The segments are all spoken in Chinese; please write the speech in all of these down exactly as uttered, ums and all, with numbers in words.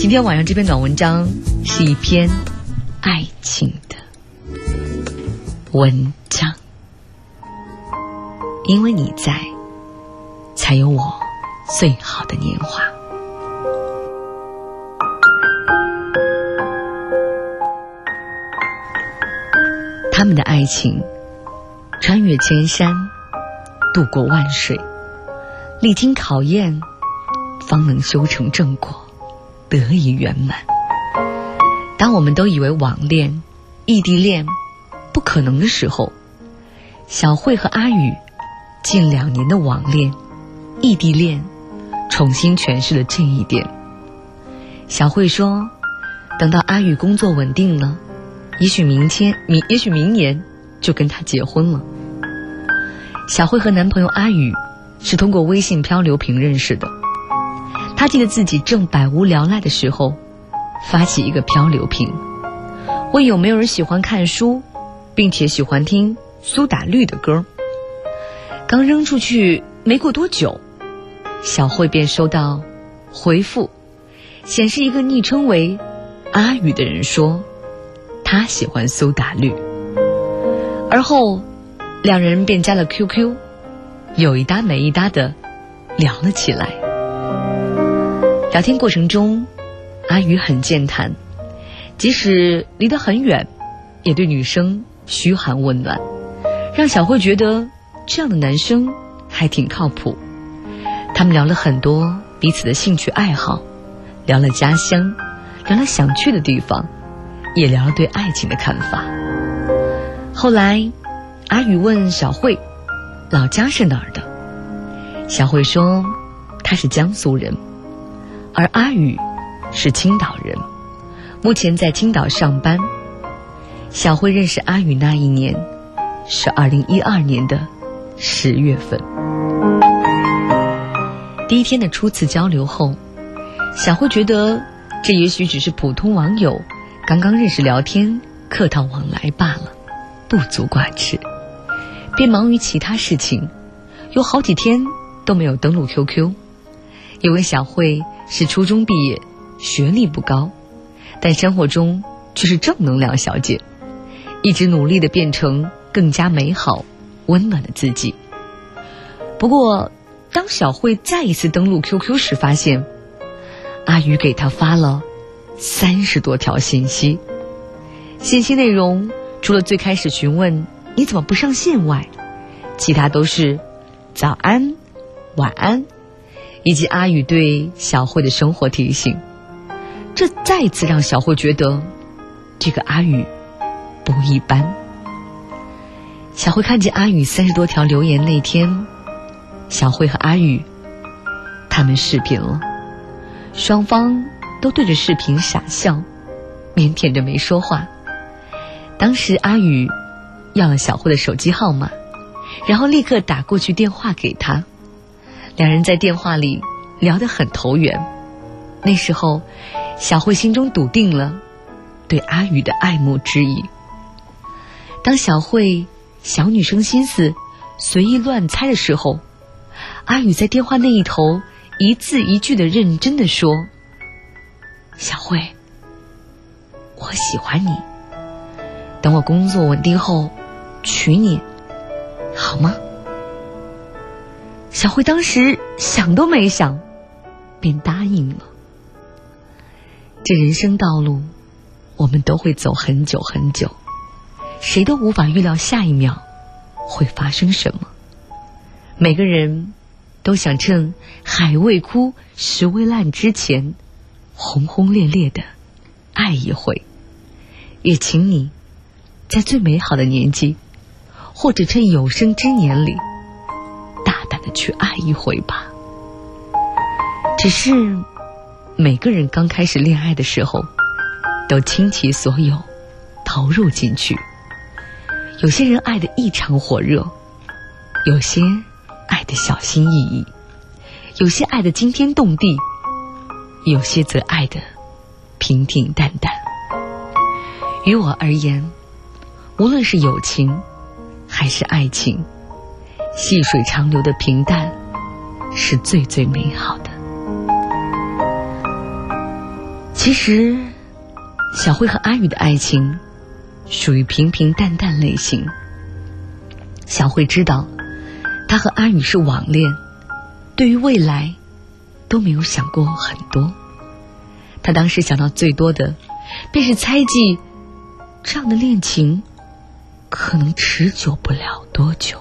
今天晚上这篇短文章是一篇爱情的文章，因为你在，才有我最好的年华。他们的爱情穿越千山，渡过万水，历经考验，方能修成正果，得以圆满。当我们都以为网恋、异地恋不可能的时候，小慧和阿宇近两年的网恋、异地恋重新诠释了这一点。小慧说，等到阿宇工作稳定了，也许明天明也许明年就跟他结婚了。小慧和男朋友阿宇是通过微信漂流瓶认识的。她记得自己正百无聊赖的时候，发起一个漂流瓶，问有没有人喜欢看书，并且喜欢听苏打绿的歌。刚扔出去没过多久，小慧便收到回复，显示一个昵称为阿宇的人说他喜欢苏打绿。而后两人便加了 Q Q， 有一搭没一搭的聊了起来。聊天过程中，阿宇很健谈，即使离得很远，也对女生嘘寒问暖，让小慧觉得这样的男生还挺靠谱。他们聊了很多彼此的兴趣爱好，聊了家乡，聊了想去的地方，也聊了对爱情的看法。后来阿宇问小慧老家是哪儿的，小慧说她是江苏人，而阿宇是青岛人，目前在青岛上班。小慧认识阿宇那一年是二零一二年的十月份。第一天的初次交流后，小慧觉得这也许只是普通网友刚刚认识聊天，客套往来罢了，不足挂齿，便忙于其他事情，有好几天都没有登录 Q Q。 因为小慧是初中毕业，学历不高，但生活中却是正能量小姐，一直努力地变成更加美好温暖的自己。不过当小慧再一次登录 Q Q 时，发现阿宇给她发了三十多条信息，信息内容除了最开始询问你怎么不上线外，其他都是早安、晚安，以及阿宇对小慧的生活提醒。这再次让小慧觉得这个阿宇不一般。小慧看见阿宇三十多条留言那天，小慧和阿宇他们视频了，双方都对着视频傻笑，腼腆着没说话。当时阿宇要了小慧的手机号码，然后立刻打过去电话给她。两人在电话里聊得很投缘。那时候小慧心中笃定了对阿宇的爱慕之意。当小慧小女生心思随意乱猜的时候，阿宇在电话那一头一字一句的认真地说，小慧，我喜欢你，等我工作稳定后娶你，好吗？小慧当时想都没想便答应了。这人生道路我们都会走很久很久，谁都无法预料下一秒会发生什么。每个人都想趁海未枯石未烂之前轰轰烈烈的爱一回，也请你在最美好的年纪，或者趁有生之年里大胆的去爱一回吧。只是每个人刚开始恋爱的时候都倾其所有投入进去，有些人爱得异常火热，有些爱得小心翼翼，有些爱得惊天动地，有些则爱得平平淡淡。于我而言，无论是友情还是爱情，细水长流的平淡是最最美好的。 其实小慧和阿宇的爱情属于平平淡淡类型。小慧知道她和阿宇是网恋，对于未来都没有想过很多。她当时想到最多的便是猜忌这样的恋情可能持久不了多久。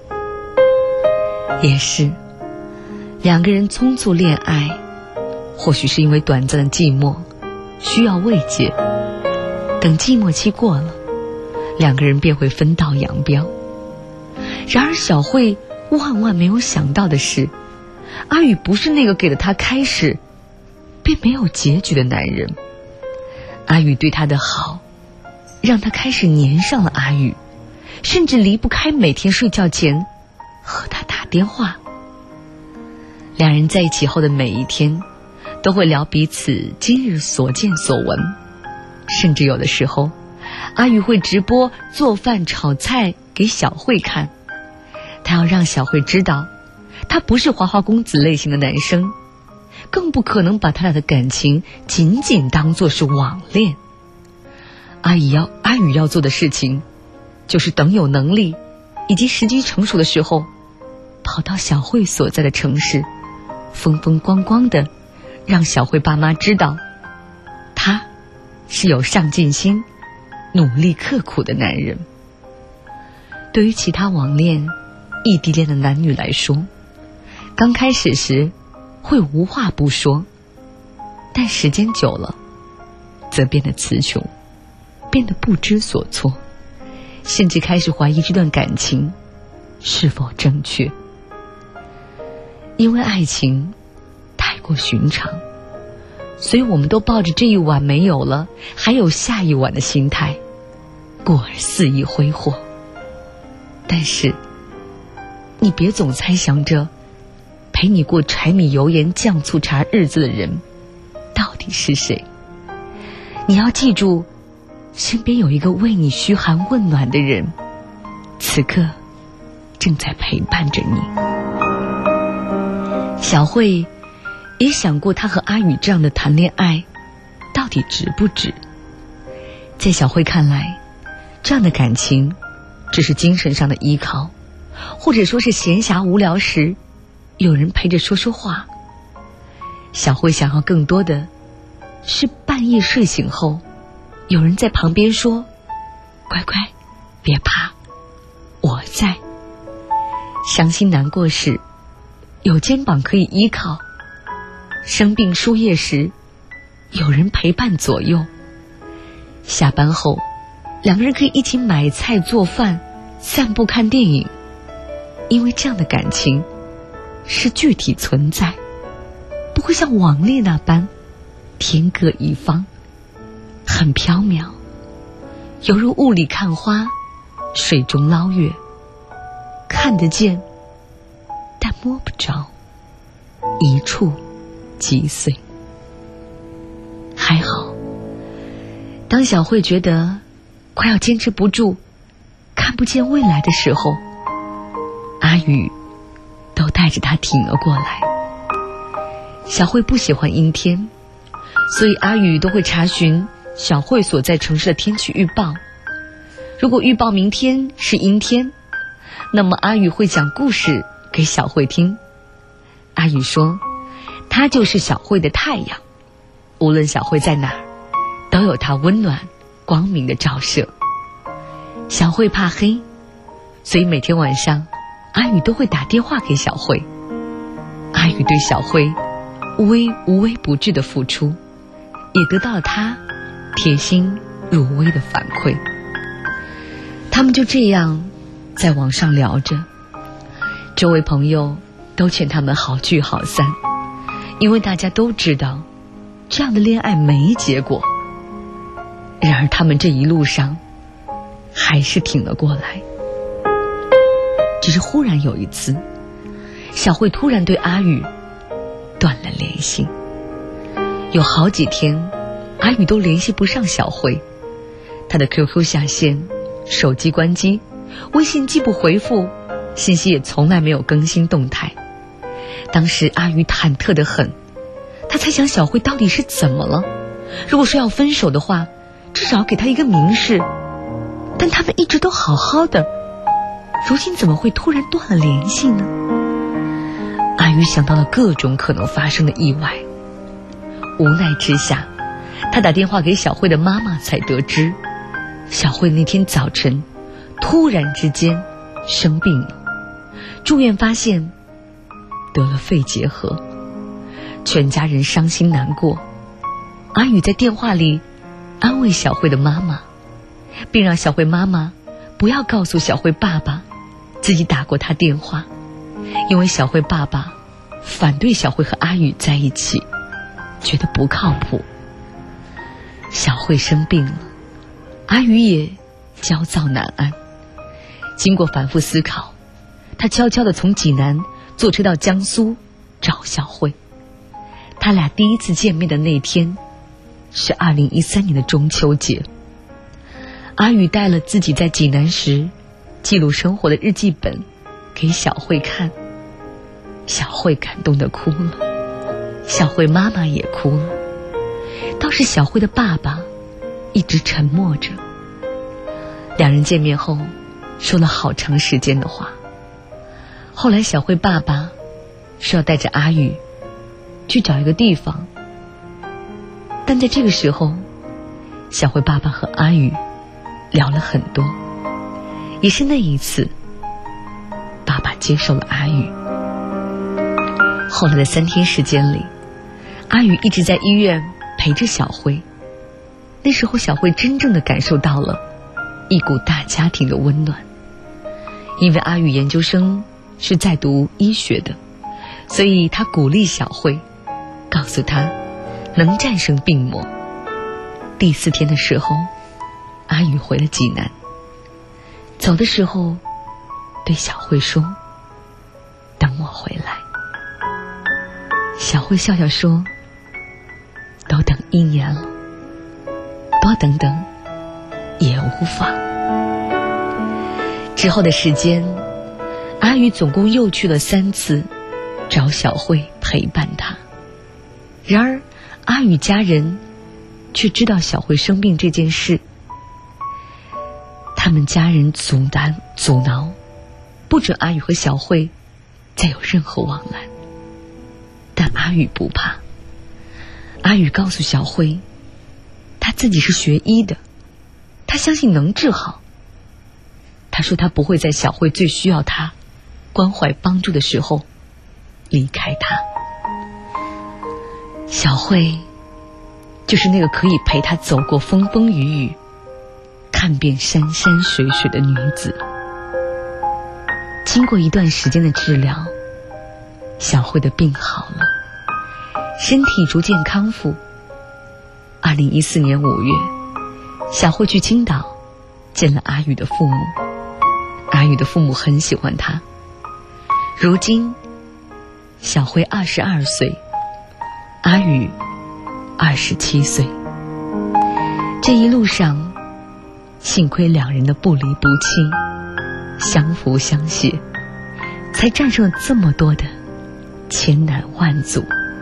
也是，两个人匆促恋爱，或许是因为短暂的寂寞需要慰藉，等寂寞期过了，两个人便会分道扬镳。然而小慧万万没有想到的是，阿宇不是那个给了她开始便没有结局的男人。阿宇对她的好让她开始黏上了阿宇，甚至离不开每天睡觉前和他打电话。两人在一起后的每一天都会聊彼此今日所见所闻，甚至有的时候阿宇会直播做饭炒菜给小慧看。他要让小慧知道他不是花花公子类型的男生，更不可能把他俩的感情仅仅当作是网恋。阿宇要阿宇要做的事情就是等有能力以及时机成熟的时候，跑到小慧所在的城市，风风光光的让小慧爸妈知道他是有上进心努力刻苦的男人。对于其他网恋异地恋的男女来说，刚开始时会无话不说，但时间久了则变得词穷，变得不知所措，甚至开始怀疑这段感情是否正确。因为爱情太过寻常，所以我们都抱着这一晚没有了还有下一晚的心态，故而肆意挥霍。但是你别总猜想着陪你过柴米油盐酱醋茶日子的人到底是谁。你要记住，身边有一个为你嘘寒问暖的人，此刻正在陪伴着你。小慧也想过她和阿宇这样的谈恋爱到底值不值。在小慧看来，这样的感情只是精神上的依靠，或者说是闲暇无聊时有人陪着说说话。小慧想要更多的是半夜睡醒后有人在旁边说，乖乖别怕，我在。伤心难过时有肩膀可以依靠，生病输液时有人陪伴左右。下班后两个人可以一起买菜做饭散步看电影，因为这样的感情是具体存在，不会像网恋那般天各一方，很缥缈，犹如雾里看花，水中捞月，看得见但摸不着，一触即碎。还好，当小慧觉得快要坚持不住，看不见未来的时候，阿宇都带着她挺了过来。小慧不喜欢阴天，所以阿宇都会查询小慧所在城市的天气预报。如果预报明天是阴天，那么阿宇会讲故事给小慧听。阿宇说，他就是小慧的太阳，无论小慧在哪儿，都有他温暖光明的照射。小慧怕黑，所以每天晚上阿宇都会打电话给小慧。阿宇对小慧无微无微不至的付出，也得到了他贴心入微的反馈。他们就这样在网上聊着，周围朋友都劝他们好聚好散，因为大家都知道这样的恋爱没结果。然而他们这一路上还是挺了过来。只是忽然有一次，小慧突然对阿宇断了联系，有好几天阿宇都联系不上小慧，他的 Q Q 下线，手机关机，微信既不回复，信息也从来没有更新动态。当时阿宇忐忑得很，他猜想小慧到底是怎么了， 如果说要分手的话，至少给他一个明示。但他们一直都好好的，如今怎么会突然断了联系呢？阿宇想到了各种可能发生的意外，无奈之下，他打电话给小慧的妈妈，才得知小慧那天早晨突然之间生病了，住院发现得了肺结核，全家人伤心难过。阿宇在电话里安慰小慧的妈妈，并让小慧妈妈不要告诉小慧爸爸自己打过他电话，因为小慧爸爸反对小慧和阿宇在一起，觉得不靠谱。小慧生病了，阿宇也焦躁难安。经过反复思考，他悄悄地从济南坐车到江苏找小慧。他俩第一次见面的那天是二零一三年的中秋节。阿宇带了自己在济南时记录生活的日记本给小慧看，小慧感动地哭了，小慧妈妈也哭了，倒是小慧的爸爸一直沉默着。两人见面后说了好长时间的话。后来小慧爸爸说要带着阿宇去找一个地方，但在这个时候，小慧爸爸和阿宇聊了很多。也是那一次，爸爸接受了阿宇。后来的三天时间里，阿宇一直在医院陪着小慧。那时候小慧真正的感受到了一股大家庭的温暖。因为阿宇研究生是在读医学的，所以他鼓励小慧，告诉她能战胜病魔。第四天的时候，阿宇回了济南，走的时候对小慧说，等我回来。小慧笑笑说，都等一年了，多等等也无妨。之后的时间，阿宇总共又去了三次找小慧陪伴她。然而阿宇家人却知道小慧生病这件事，他们家人阻拦阻挠，不准阿宇和小慧再有任何往来。但阿宇不怕，阿宇告诉小慧，他自己是学医的，他相信能治好。他说他不会在小慧最需要他关怀帮助的时候离开他。小慧就是那个可以陪他走过风风雨雨，看遍山山水水的女子。经过一段时间的治疗，小慧的病好了，身体逐渐康复。二零一四年五月，小慧去青岛见了阿宇的父母。阿宇的父母很喜欢他。如今小慧二十二岁，阿宇二十七岁。这一路上幸亏两人的不离不弃，相扶相携，才战胜了这么多的千难万阻。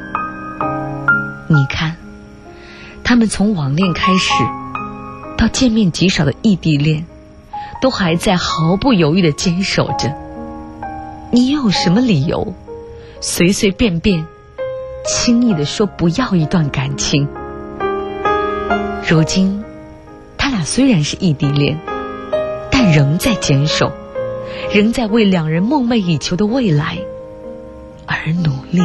你看，他们从网恋开始到见面极少的异地恋，都还在毫不犹豫地坚守着。你又有什么理由随随便便轻易地说不要一段感情？如今他俩虽然是异地恋，但仍在坚守，仍在为两人梦寐以求的未来而努力。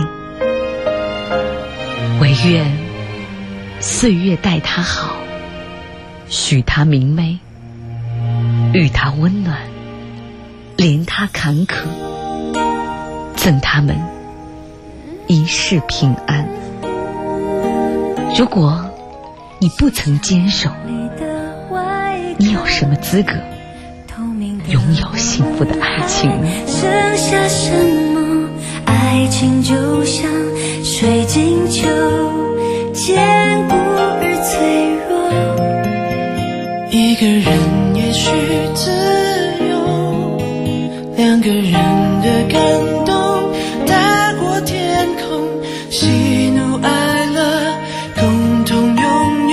唯愿岁月待他好，许他明媚，与他温暖，怜他坎坷，赠他们一世平安。如果你不曾坚守，你有什么资格拥有幸福的爱情呢？ 剩下什么？爱情就像水晶球，坚固而脆弱。 一个人也许自由，两个人的感动大过天空，喜怒哀乐共同拥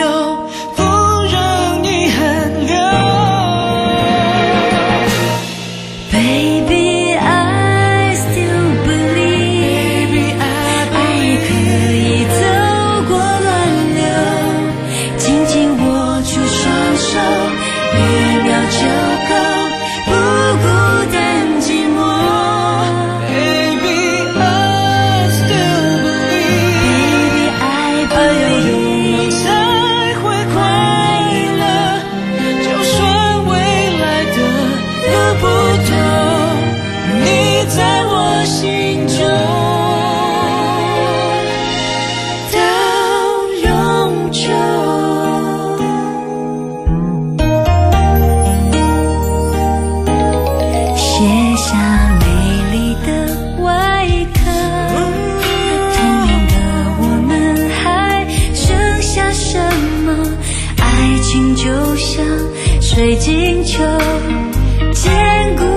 水晶球，坚固